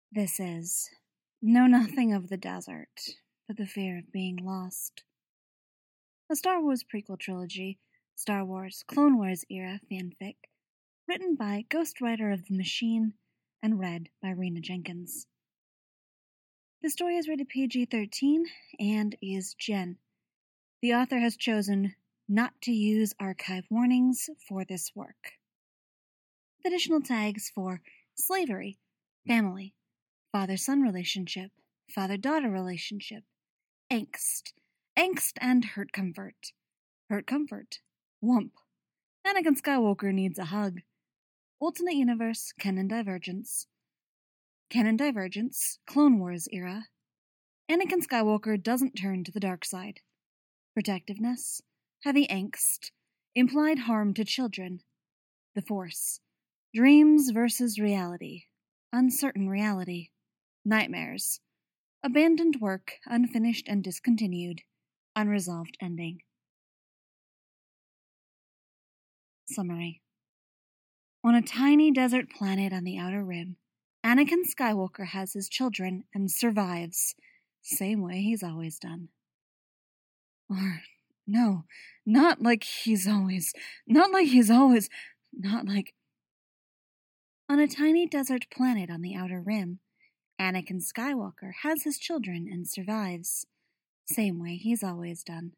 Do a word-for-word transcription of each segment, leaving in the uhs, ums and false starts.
This is Know Nothing of the Desert, but the fear of being lost. A Star Wars prequel trilogy, Star Wars Clone Wars era fanfic, written by ghostwriter of The Machine and read by Rena Jenkins. The story is rated P G thirteen and is Gen. The author has chosen not to use archive warnings for this work. Additional tags for slavery, family, father-son relationship, father-daughter relationship, angst, angst and hurt comfort, hurt comfort, wump, Anakin Skywalker needs a hug, alternate universe, canon divergence, canon divergence, Clone Wars era, Anakin Skywalker doesn't turn to the dark side, protectiveness, heavy angst, implied harm to children, the Force, dreams versus reality, uncertain reality, nightmares, abandoned work, unfinished and discontinued, unresolved ending. Summary. On a tiny desert planet on the Outer Rim, Anakin Skywalker has his children and survives, same way he's always done. Or, no, not like he's always, not like he's always, not like... On a tiny desert planet on the Outer Rim, Anakin Skywalker has his children and survives, same way he's always done.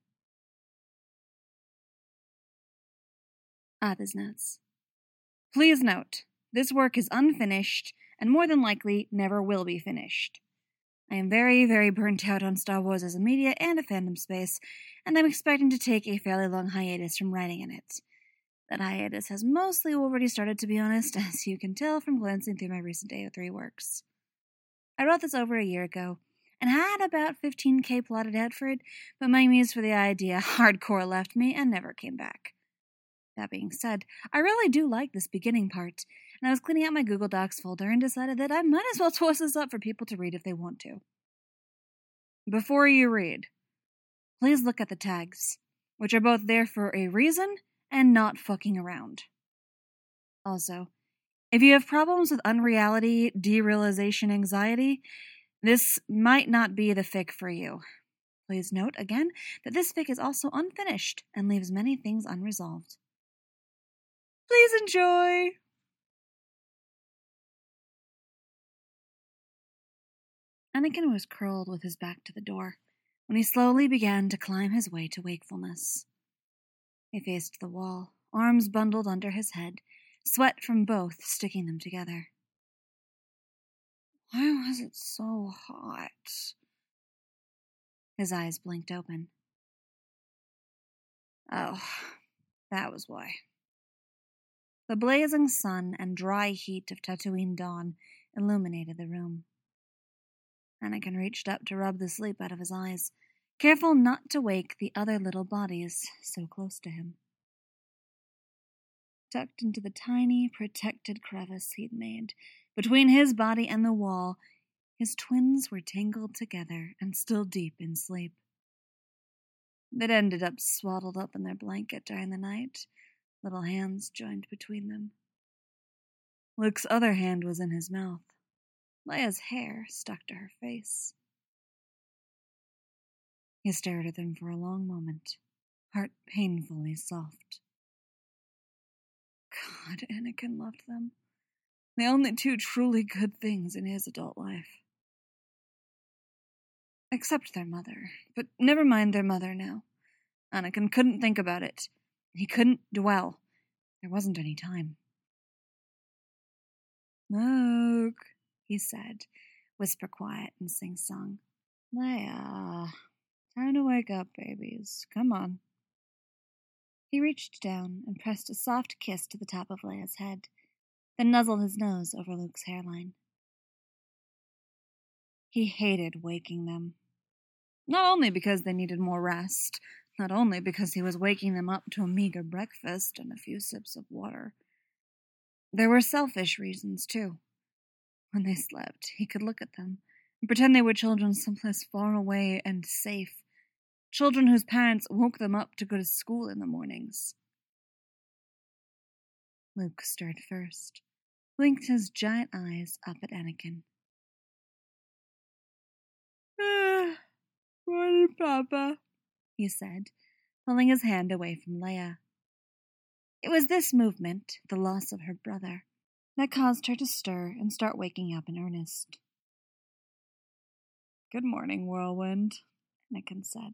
Author's notes. Please note, this work is unfinished and more than likely never will be finished. I am very, very burnt out on Star Wars as a media and a fandom space, and I'm expecting to take a fairly long hiatus from writing in it. That hiatus has mostly already started, to be honest, as you can tell from glancing through my recent A O three works. I wrote this over a year ago, and had about fifteen K plotted out for it, but my muse for the idea hardcore left me and never came back. That being said, I really do like this beginning part, and I was cleaning out my Google Docs folder and decided that I might as well toss this up for people to read if they want to. Before you read, please look at the tags, which are both there for a reason and not fucking around. Also, if you have problems with unreality, derealization anxiety, this might not be the fic for you. Please note, again, that this fic is also unfinished and leaves many things unresolved. Please enjoy! Anakin was curled with his back to the door when he slowly began to climb his way to wakefulness. He faced the wall, arms bundled under his head, sweat from both sticking them together. Why was it so hot? His eyes blinked open. Oh, that was why. The blazing sun and dry heat of Tatooine dawn illuminated the room. Anakin reached up to rub the sleep out of his eyes, careful not to wake the other little bodies so close to him. Tucked into the tiny, protected crevice he'd made between his body and the wall, his twins were tangled together and still deep in sleep. They'd ended up swaddled up in their blanket during the night, little hands joined between them. Luke's other hand was in his mouth. Leia's hair stuck to her face. He stared at them for a long moment, heart painfully soft. God, Anakin loved them. The only two truly good things in his adult life. Except their mother. But never mind their mother now. Anakin couldn't think about it. He couldn't dwell. There wasn't any time. Luke, he said, whisper quiet and sing-song. Leia, time to wake up, babies. Come on. He reached down and pressed a soft kiss to the top of Leia's head, then nuzzled his nose over Luke's hairline. He hated waking them. Not only because they needed more rest, not only because he was waking them up to a meager breakfast and a few sips of water. There were selfish reasons, too. When they slept, he could look at them and pretend they were children someplace far away and safe. Children whose parents woke them up to go to school in the mornings. Luke stirred first, blinked his giant eyes up at Anakin. Ah, morning, Papa, he said, pulling his hand away from Leia. It was this movement, the loss of her brother, that caused her to stir and start waking up in earnest. Good morning, Whirlwind, Anakin said.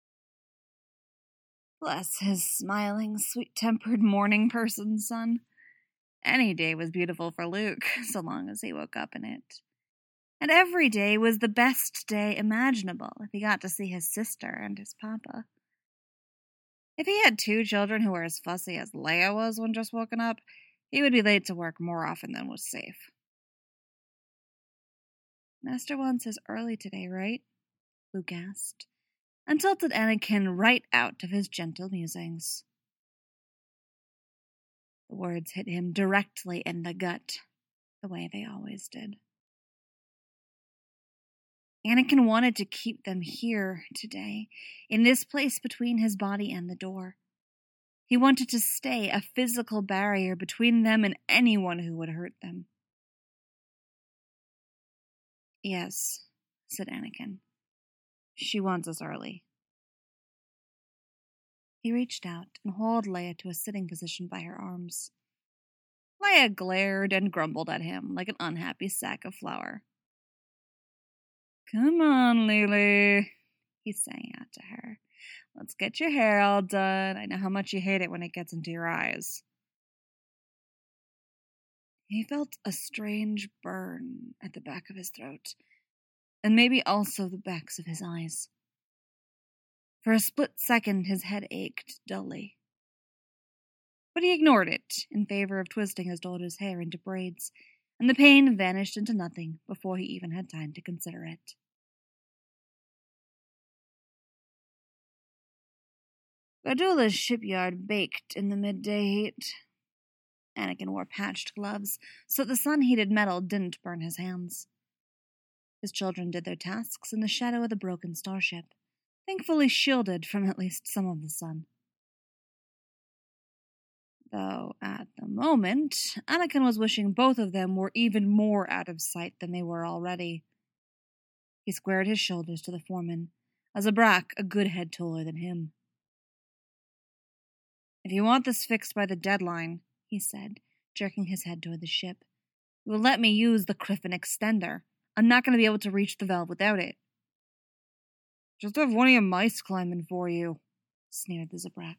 Bless his smiling, sweet-tempered morning person, son. Any day was beautiful for Luke, so long as he woke up in it. And every day was the best day imaginable if he got to see his sister and his papa. If he had two children who were as fussy as Leia was when just woken up, he would be late to work more often than was safe. Master wants his early today, right? Luke asked, and tilted Anakin right out of his gentle musings. The words hit him directly in the gut, the way they always did. Anakin wanted to keep them here today, in this place between his body and the door. He wanted to stay a physical barrier between them and anyone who would hurt them. Yes, said Anakin. She wants us early. He reached out and hauled Leia to a sitting position by her arms. Leia glared and grumbled at him like an unhappy sack of flour. Come on, Lily, he sang out to her. Let's get your hair all done. I know how much you hate it when it gets into your eyes. He felt a strange burn at the back of his throat, and maybe also the backs of his eyes. For a split second, his head ached dully. But he ignored it in favor of twisting his daughter's hair into braids, and the pain vanished into nothing before he even had time to consider it. Gardula's shipyard baked in the midday heat. Anakin wore patched gloves so that the sun-heated metal didn't burn his hands. His children did their tasks in the shadow of the broken starship, thankfully shielded from at least some of the sun. Though, at the moment, Anakin was wishing both of them were even more out of sight than they were already. He squared his shoulders to the foreman, as a Brak a good head taller than him. If you want this fixed by the deadline, he said, jerking his head toward the ship, you will let me use the Criffin extender. I'm not going to be able to reach the valve without it. Just have one of your mice climbing for you, sneered the Zabrak.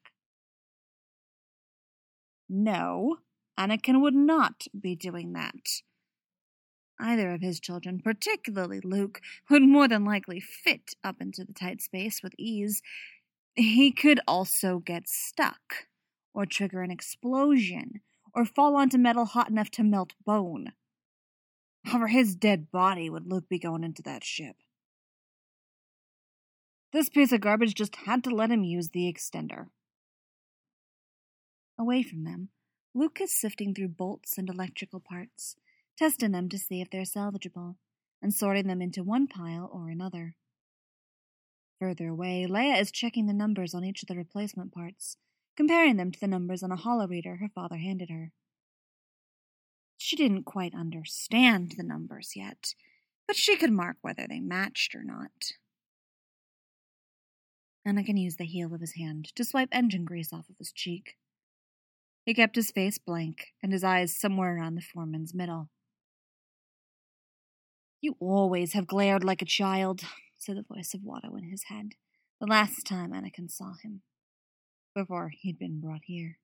No, Anakin would not be doing that. Either of his children, particularly Luke, would more than likely fit up into the tight space with ease. He could also get stuck, or trigger an explosion, or fall onto metal hot enough to melt bone. Over his dead body would Luke be going into that ship. This piece of garbage just had to let him use the extender. Away from them, Luke is sifting through bolts and electrical parts, testing them to see if they're salvageable, and sorting them into one pile or another. Further away, Leia is checking the numbers on each of the replacement parts, comparing them to the numbers on a holoreader her father handed her. She didn't quite understand the numbers yet, but she could mark whether they matched or not. Anakin used the heel of his hand to swipe engine grease off of his cheek. He kept his face blank and his eyes somewhere around the foreman's middle. You always have glared like a child, said the voice of Watto in his head, the last time Anakin saw him, before he'd been brought here.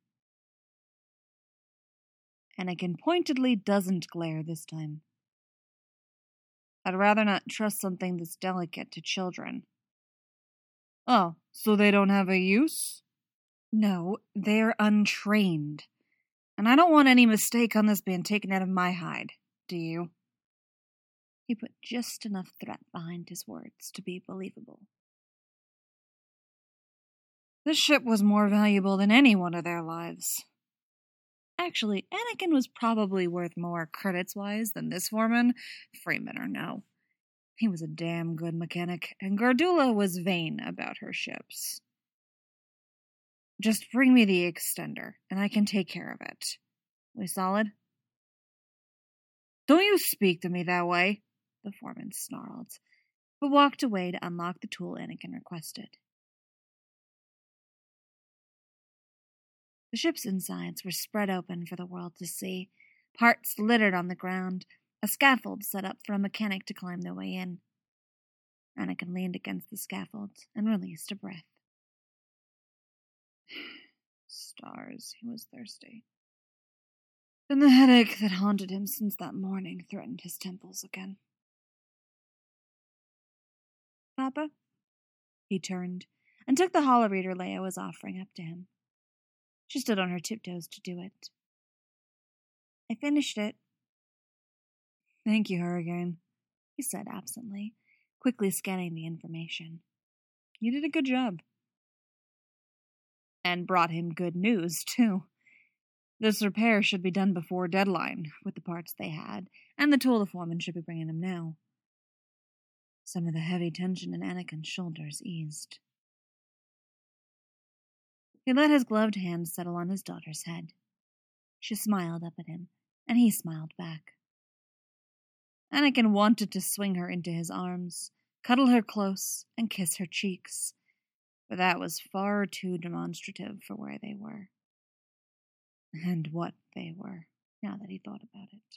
Anakin pointedly doesn't glare this time. I'd rather not trust something this delicate to children. Oh, so they don't have a use? No, they're untrained. And I don't want any mistake on this being taken out of my hide, do you? He put just enough threat behind his words to be believable. This ship was more valuable than any one of their lives. Actually, Anakin was probably worth more credits-wise than this foreman, Freeman or no. He was a damn good mechanic, and Gardula was vain about her ships. Just bring me the extender, and I can take care of it. We solid? Don't you speak to me that way, the foreman snarled. but walked away to unlock the tool Anakin requested. The ship's insides were spread open for the world to see, parts littered on the ground, a scaffold set up for a mechanic to climb their way in. Anakin leaned against the scaffold and released a breath. Stars, he was thirsty. Then the headache that haunted him since that morning threatened his temples again. Papa? He turned and took the holoreader Leia was offering up to him. She stood on her tiptoes to do it. I finished it. Thank you, Hurricane, he said absently, quickly scanning the information. You did a good job. And brought him good news, too. This repair should be done before deadline, with the parts they had, and the tool the foreman should be bringing him now. Some of the heavy tension in Anakin's shoulders eased. He let his gloved hand settle on his daughter's head. She smiled up at him, and he smiled back. Anakin wanted to swing her into his arms, cuddle her close, and kiss her cheeks, but that was far too demonstrative for where they were. And what they were, now that he thought about it.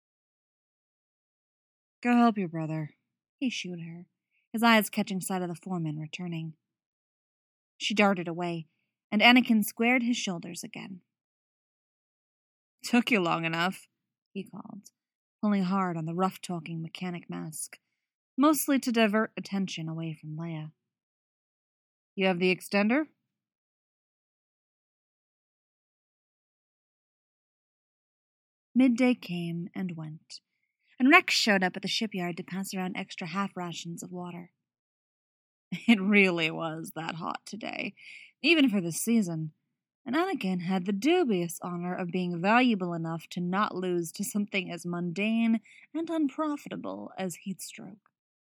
Go help your brother, he shooed her, his eyes catching sight of the foreman returning. She darted away, and Anakin squared his shoulders again. Took you long enough, he called, pulling hard on the rough-talking mechanic mask, mostly to divert attention away from Leia. You have the extender? Midday came and went, and Rex showed up at the shipyard to pass around extra half rations of water. It really was that hot today, even for this season, and Anakin had the dubious honor of being valuable enough to not lose to something as mundane and unprofitable as heat stroke.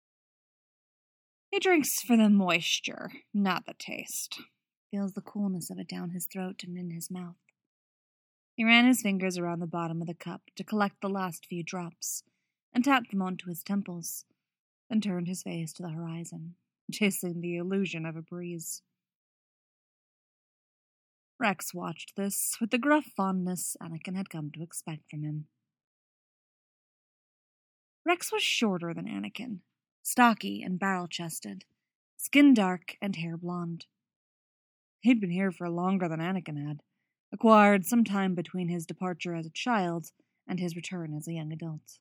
He drinks for the moisture, not the taste. Feels the coolness of it down his throat and in his mouth. He ran his fingers around the bottom of the cup to collect the last few drops, and tapped them onto his temples, then turned his face to the horizon, chasing the illusion of a breeze. Rex watched this with the gruff fondness Anakin had come to expect from him. Rex was shorter than Anakin, stocky and barrel-chested, skin dark and hair blonde. He'd been here for longer than Anakin had, acquired some time between his departure as a child and his return as a young adult.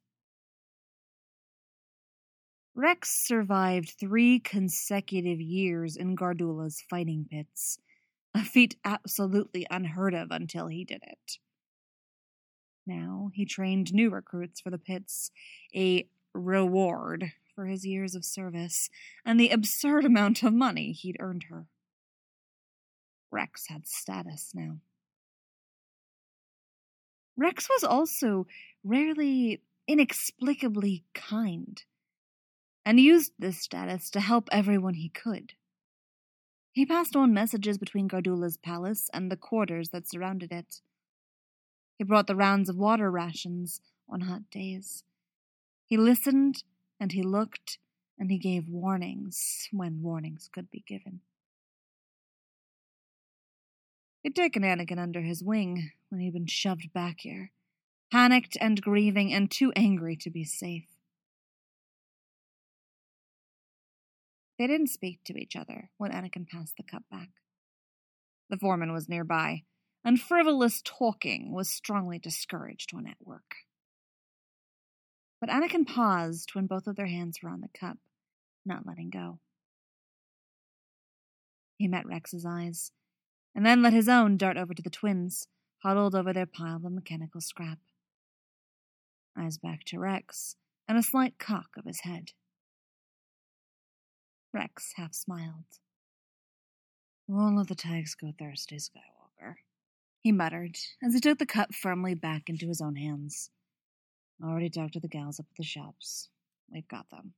Rex survived three consecutive years in Gardulla's fighting pits, a feat absolutely unheard of until he did it. Now he trained new recruits for the pits, a reward for his years of service and the absurd amount of money he'd earned her. Rex had status now. Rex was also rarely, inexplicably kind, and used this status to help everyone he could. He passed on messages between Gardulla's palace and the quarters that surrounded it. He brought the rounds of water rations on hot days. He listened, and he looked, and he gave warnings when warnings could be given. He'd taken Anakin under his wing when he'd been shoved back here, panicked and grieving and too angry to be safe. They didn't speak to each other when Anakin passed the cup back. The foreman was nearby, and frivolous talking was strongly discouraged when at work. But Anakin paused when both of their hands were on the cup, not letting go. He met Rex's eyes, and then let his own dart over to the twins, huddled over their pile of mechanical scrap. Eyes back to Rex, and a slight cock of his head. Rex half smiled. Won't let the tags go thirsty, Skywalker, he muttered, as he took the cup firmly back into his own hands. Already talked to the gals up at the shops. We've got them.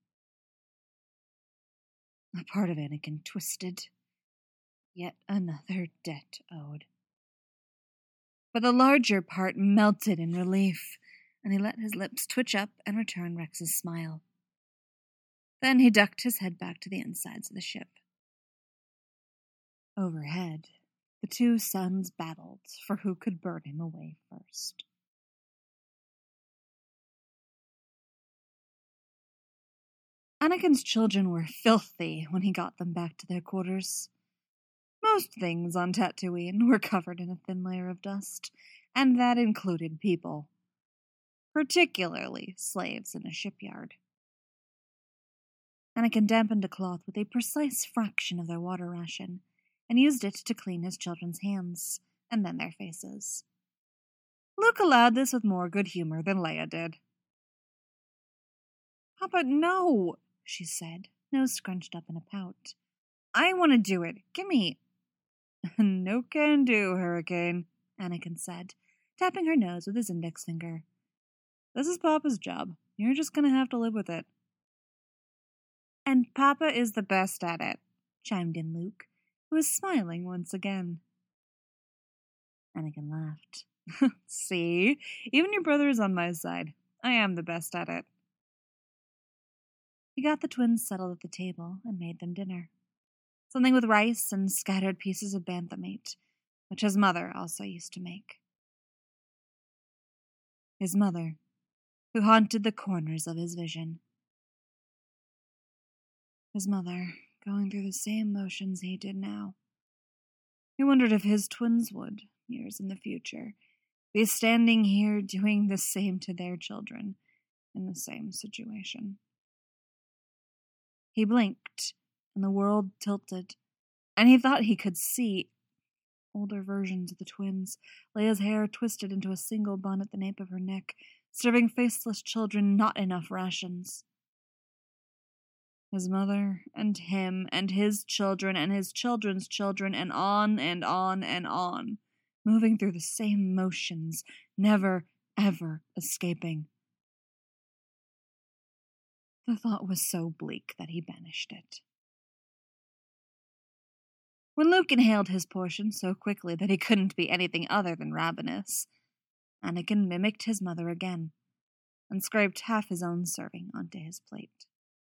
A part of Anakin twisted. Yet another debt owed. But the larger part melted in relief, and he let his lips twitch up and return Rex's smile. Then he ducked his head back to the insides of the ship. Overhead, the two suns battled for who could burn him away first. Anakin's children were filthy when he got them back to their quarters. Most things on Tatooine were covered in a thin layer of dust, and that included people, particularly slaves in a shipyard. Anakin dampened a cloth with a precise fraction of their water ration, and used it to clean his children's hands, and then their faces. Luke allowed this with more good humor than Leia did. "Papa, no," she said, nose scrunched up in a pout. "I want to do it. Gimme." "No can do, Hurricane," Anakin said, tapping her nose with his index finger. "This is Papa's job. You're just gonna have to live with it." "And Papa is the best at it," chimed in Luke, who was smiling once again. Anakin laughed. "See? Even your brother is on my side. I am the best at it." He got the twins settled at the table and made them dinner. Something with rice and scattered pieces of bantha meat, which his mother also used to make. His mother, who haunted the corners of his vision. His mother, going through the same motions he did now. He wondered if his twins would, years in the future, be standing here doing the same to their children in the same situation. He blinked, and the world tilted, and he thought he could see older versions of the twins, Leia's hair twisted into a single bun at the nape of her neck, serving faceless children not enough rations. His mother, and him, and his children, and his children's children, and on and on and on, moving through the same motions, never, ever escaping. The thought was so bleak that he banished it. When Luke inhaled his portion so quickly that he couldn't be anything other than ravenous, Anakin mimicked his mother again, and scraped half his own serving onto his plate.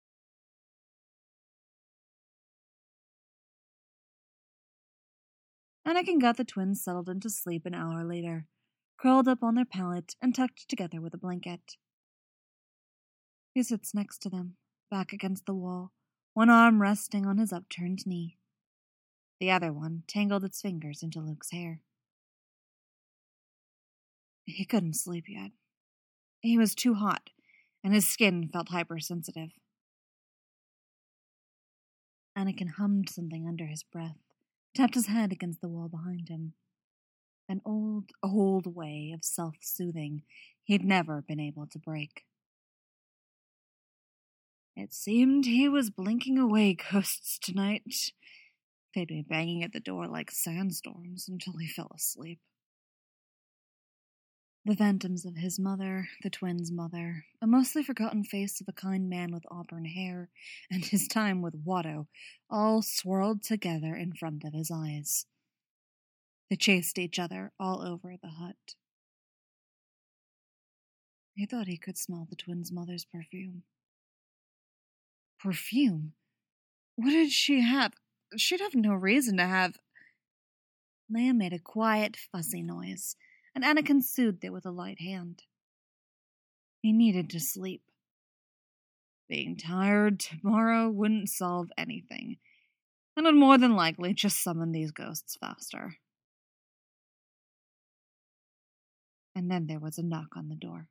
Anakin got the twins settled into sleep an hour later, curled up on their pallet and tucked together with a blanket. He sits next to them, back against the wall, one arm resting on his upturned knee. The other one tangled its fingers into Luke's hair. He couldn't sleep yet. He was too hot, and his skin felt hypersensitive. Anakin hummed something under his breath, tapped his head against the wall behind him. An old, old way of self-soothing he'd never been able to break. It seemed he was blinking away ghosts tonight. They'd be banging at the door like sandstorms until he fell asleep. The phantoms of his mother, the twins' mother, a mostly forgotten face of a kind man with auburn hair, and his time with Watto, all swirled together in front of his eyes. They chased each other all over the hut. He thought he could smell the twins' mother's perfume. Perfume? What did she have? She'd have no reason to have... Leia made a quiet, fuzzy noise, and Anakin soothed it with a light hand. He needed to sleep. Being tired tomorrow wouldn't solve anything, and would more than likely just summon these ghosts faster. And then there was a knock on the door.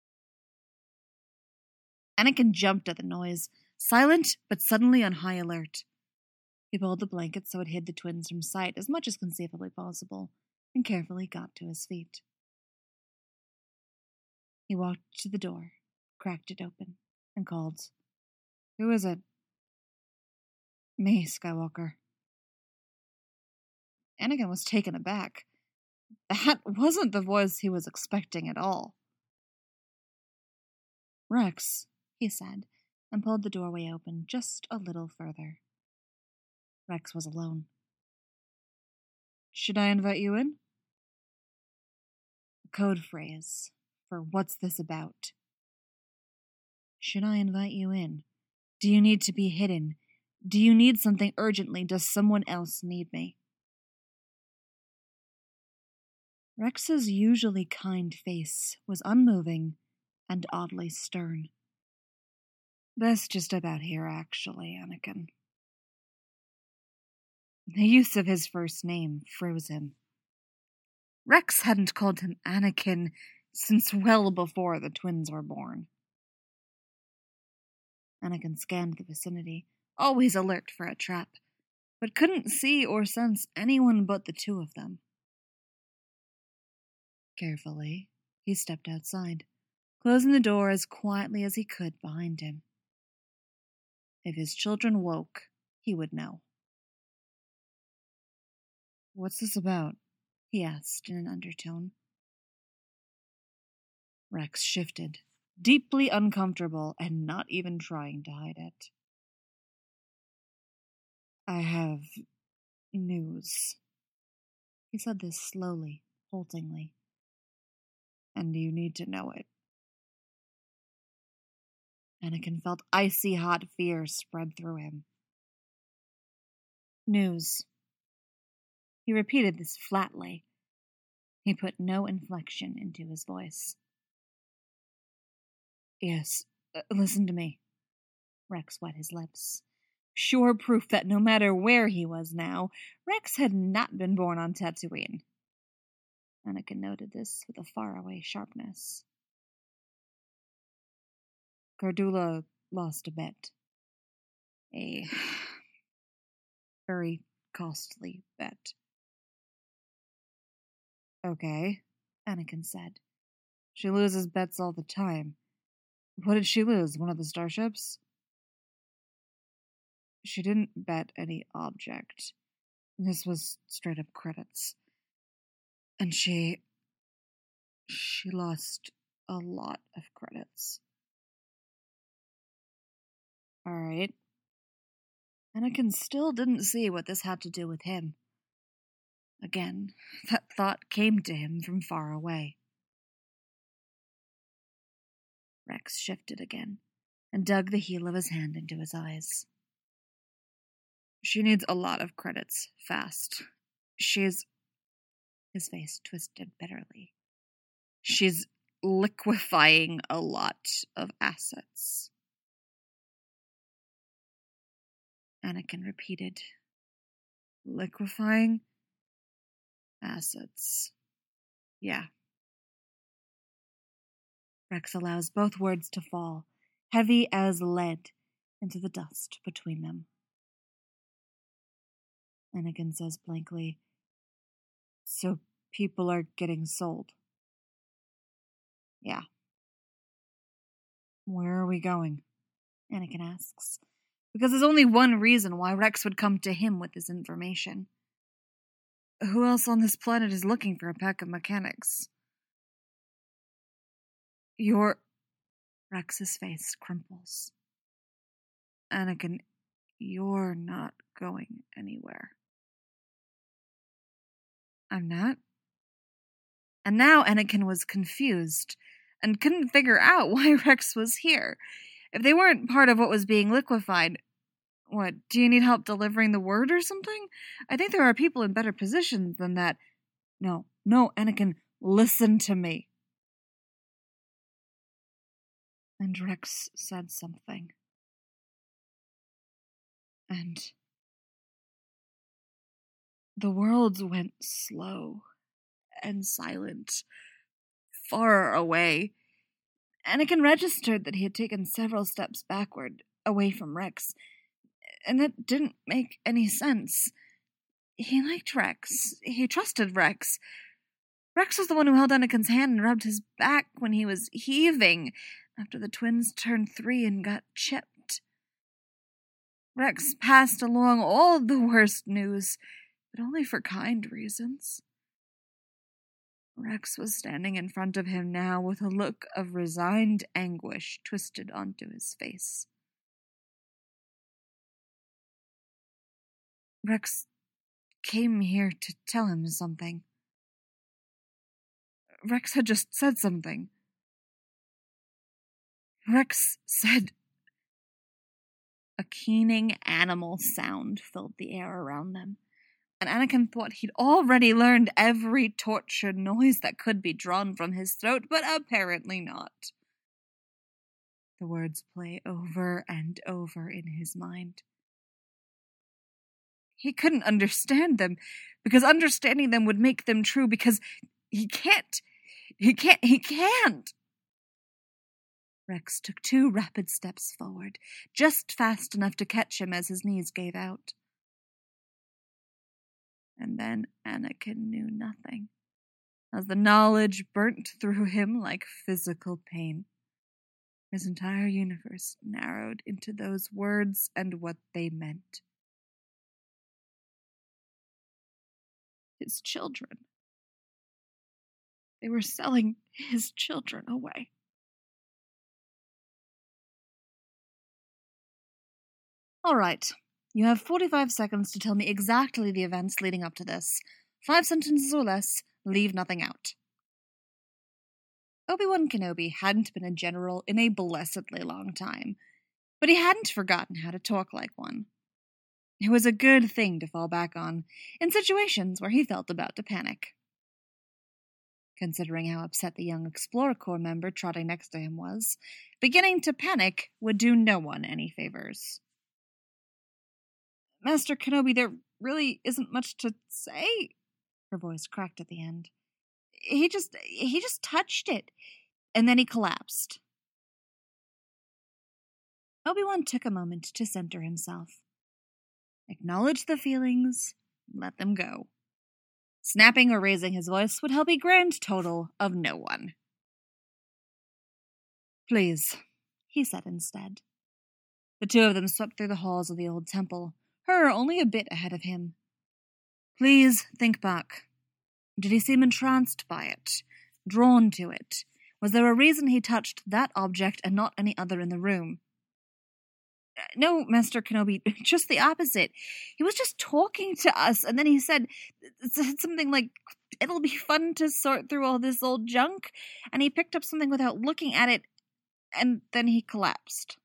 Anakin jumped at the noise, silent but suddenly on high alert. He pulled the blanket so it hid the twins from sight as much as conceivably possible, and carefully got to his feet. He walked to the door, cracked it open, and called, "Who is it?" "Me, Skywalker." Anakin was taken aback. That wasn't the voice he was expecting at all. "Rex," he said, and pulled the doorway open just a little further. Rex was alone. "Should I invite you in?" A code phrase for "what's this about?" Should I invite you in? Do you need to be hidden? Do you need something urgently? Does someone else need me? Rex's usually kind face was unmoving and oddly stern. That's just about here, actually, Anakin. The use of his first name froze him. Rex hadn't called him Anakin since well before the twins were born. Anakin scanned the vicinity, always alert for a trap, but couldn't see or sense anyone but the two of them. Carefully, he stepped outside, closing the door as quietly as he could behind him. If his children woke, he would know. "What's this about?" he asked in an undertone. Rex shifted, deeply uncomfortable and not even trying to hide it. "I have news." He said this slowly, haltingly. "And you need to know it." Anakin felt icy hot fear spread through him. "News." He repeated this flatly. He put no inflection into his voice. "Yes, uh, listen to me." Rex wet his lips. Sure proof that no matter where he was now, Rex had not been born on Tatooine. Anakin noted this with a faraway sharpness. Cardula lost a bet. A very costly bet. "Okay," Anakin said. "She loses bets all the time. What did she lose? One of the starships?" "She didn't bet any object. This was straight up credits. And she... she lost a lot of credits." Alright. Anakin still didn't see what this had to do with him. Again, that thought came to him from far away. Rex shifted again, and dug the heel of his hand into his eyes. "She needs a lot of credits, fast. She's..." His face twisted bitterly. "She's liquefying a lot of assets." Anakin repeated. "Liquefying assets. Yeah." Rex allows both words to fall, heavy as lead, into the dust between them. Anakin says blankly, "So people are getting sold?" "Yeah." "Where are we going?" Anakin asks, because there's only one reason why Rex would come to him with this information. Who else on this planet is looking for a pack of mechanics? "You're..." Rex's face crumples. "Anakin, you're not going anywhere." "I'm not?" And now Anakin was confused and couldn't figure out why Rex was here. If they weren't part of what was being liquefied, what, do you need help delivering the word or something? I think there are people in better positions than that. No, no, Anakin, listen to me. And Rex said something. And the world went slow and silent, far away. Anakin registered that he had taken several steps backward, away from Rex, and that didn't make any sense. He liked Rex. He trusted Rex. Rex was the one who held Anakin's hand and rubbed his back when he was heaving after the twins turned three and got chipped. Rex passed along all the worst news, but only for kind reasons. Rex was standing in front of him now with a look of resigned anguish twisted onto his face. Rex came here to tell him something. Rex had just said something. Rex said A keening animal sound filled the air around them, and Anakin thought he'd already learned every tortured noise that could be drawn from his throat, but apparently not. The words play over and over in his mind. He couldn't understand them, because understanding them would make them true, because he can't. He can't. He can't. Rex took two rapid steps forward, just fast enough to catch him as his knees gave out. And then Anakin knew nothing, as the knowledge burnt through him like physical pain. His entire universe narrowed into those words and what they meant. His children. They were selling his children away. All right, you have forty-five seconds to tell me exactly the events leading up to this. Five sentences or less, leave nothing out. Obi-Wan Kenobi hadn't been a general in a blessedly long time, but he hadn't forgotten how to talk like one. It was a good thing to fall back on, in situations where he felt about to panic. Considering how upset the young Explorer Corps member trotting next to him was, beginning to panic would do no one any favors. Master Kenobi, there really isn't much to say, her voice cracked at the end. He just, he just touched it, and then he collapsed. Obi-Wan took a moment to center himself. Acknowledge the feelings, let them go. Snapping or raising his voice would help a grand total of no one. Please, he said instead. The two of them swept through the halls of the old temple, her only a bit ahead of him. Please think back. Did he seem entranced by it? Drawn to it? Was there a reason he touched that object and not any other in the room? No, Master Kenobi, just the opposite. He was just talking to us, and then he said, said something like, it'll be fun to sort through all this old junk, and he picked up something without looking at it, and then he collapsed.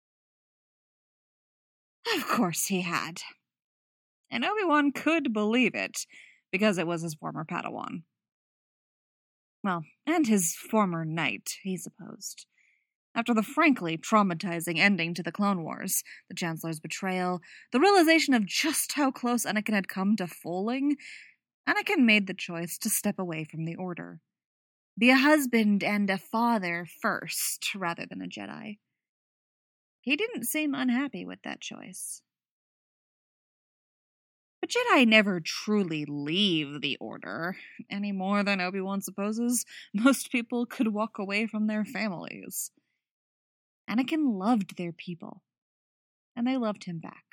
Of course he had. And Obi-Wan could believe it, because it was his former Padawan. Well, and his former knight, he supposed. After the frankly traumatizing ending to the Clone Wars, the Chancellor's betrayal, the realization of just how close Anakin had come to falling, Anakin made the choice to step away from the Order. Be a husband and a father first, rather than a Jedi. He didn't seem unhappy with that choice. But Jedi never truly leave the Order, any more than Obi-Wan supposes most people could walk away from their families. Anakin loved their people, and they loved him back.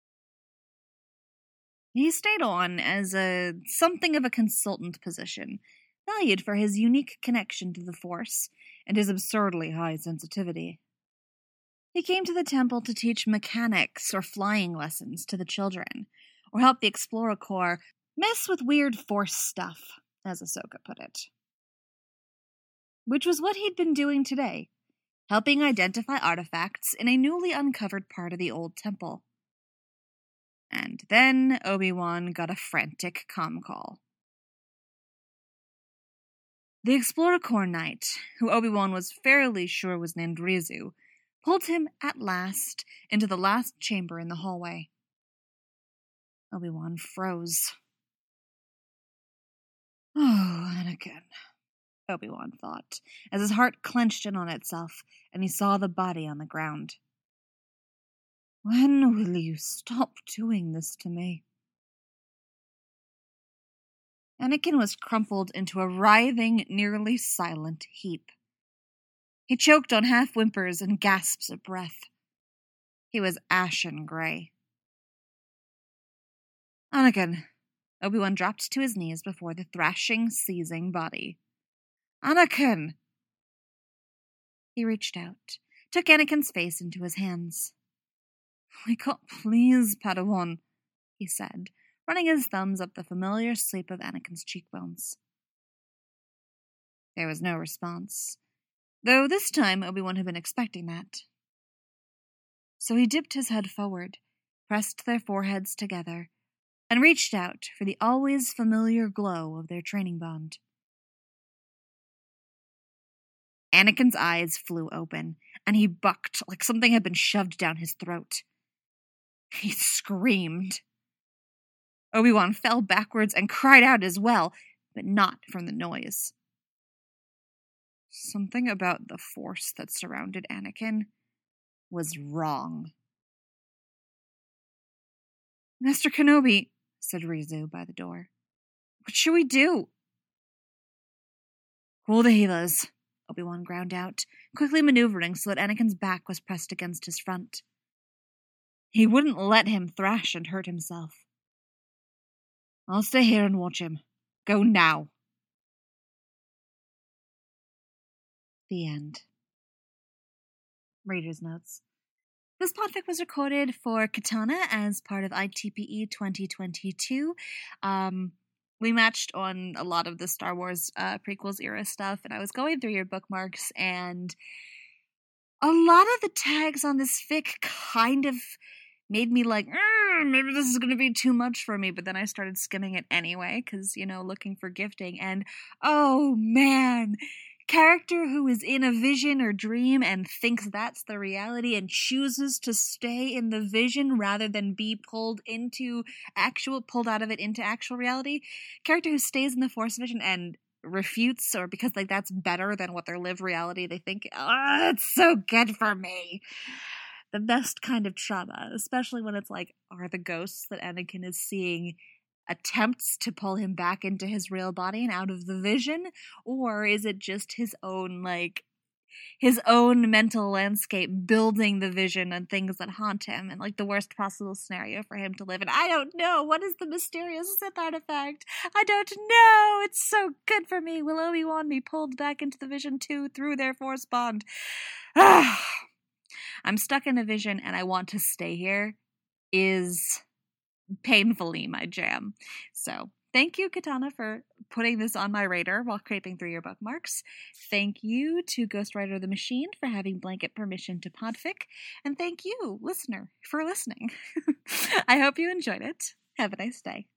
He stayed on as a something of a consultant position, valued for his unique connection to the Force and his absurdly high sensitivity. He came to the temple to teach mechanics or flying lessons to the children, or help the Explorer Corps mess with weird Force stuff, as Ahsoka put it. Which was what he'd been doing today, helping identify artifacts in a newly uncovered part of the old temple. And then Obi-Wan got a frantic comm call. The Explorer Corps Knight, who Obi-Wan was fairly sure was named Rizu, pulled him at last into the last chamber in the hallway. Obi-Wan froze. Oh, Anakin, Obi-Wan thought, as his heart clenched in on itself, and he saw the body on the ground. When will you stop doing this to me? Anakin was crumpled into a writhing, nearly silent heap. He choked on half-whimpers and gasps of breath. He was ashen gray. Anakin, Obi-Wan dropped to his knees before the thrashing, seizing body. Anakin! He reached out, took Anakin's face into his hands. Wake up, please, Padawan, he said, running his thumbs up the familiar sweep of Anakin's cheekbones. There was no response, though this time Obi-Wan had been expecting that. So he dipped his head forward, pressed their foreheads together, and reached out for the always familiar glow of their training bond. Anakin's eyes flew open, and he bucked like something had been shoved down his throat. He screamed. Obi-Wan fell backwards and cried out as well, but not from the noise. Something about the force that surrounded Anakin was wrong. Master Kenobi, said Rizu by the door. What should we do? Cool the healers, Obi-Wan ground out, quickly maneuvering so that Anakin's back was pressed against his front. He wouldn't let him thrash and hurt himself. I'll stay here and watch him. Go now. The end. Reader's notes. This podfic was recorded for Katana as part of I T P E twenty twenty-two. Um, we matched on a lot of the Star Wars uh, prequels era stuff, and I was going through your bookmarks, and a lot of the tags on this fic kind of made me like, maybe this is going to be too much for me, but then I started skimming it anyway, because, you know, looking for gifting, and oh man, character who is in a vision or dream and thinks that's the reality and chooses to stay in the vision rather than be pulled into actual, pulled out of it into actual reality. Character who stays in the Force vision and refutes, or because like that's better than what their lived reality they think, oh, it's so good for me. The best kind of trauma, especially when it's like, are the ghosts that Anakin is seeing attempts to pull him back into his real body and out of the vision, or is it just his own, like, his own mental landscape building the vision and things that haunt him and, like, the worst possible scenario for him to live in? I don't know. What is the mysterious Sith artifact? I don't know. It's so good for me. Will Obi-Wan be pulled back into the vision too through their Force bond? I'm stuck in a vision and I want to stay here is painfully my jam. So thank you, Katana, for putting this on my radar while creeping through your bookmarks. Thank you to Ghostwriter the Machine for having blanket permission to podfic. And thank you, listener, for listening. I hope you enjoyed it. Have a nice day.